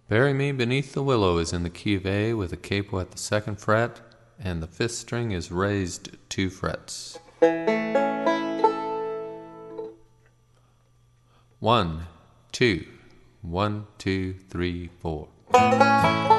Bury Me Beneath the Willow is in the key of A with a capo at the second fret, and the fifth string is raised 2 frets. 1, 2, 1, 2, 3, 4.